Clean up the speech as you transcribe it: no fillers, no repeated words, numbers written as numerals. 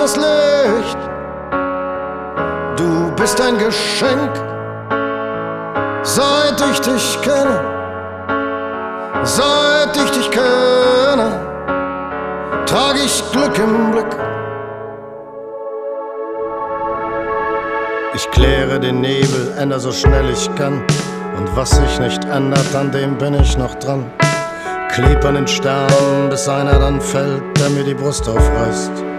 das Licht. Du bist ein Geschenk, seit ich dich kenne, seit ich dich kenne, trag ich Glück im Blick. Ich kläre den Nebel, änder so schnell ich kann, und was sich nicht ändert, an dem bin ich noch dran. Kleb an den Sternen, bis einer dann fällt, der mir die Brust aufreißt.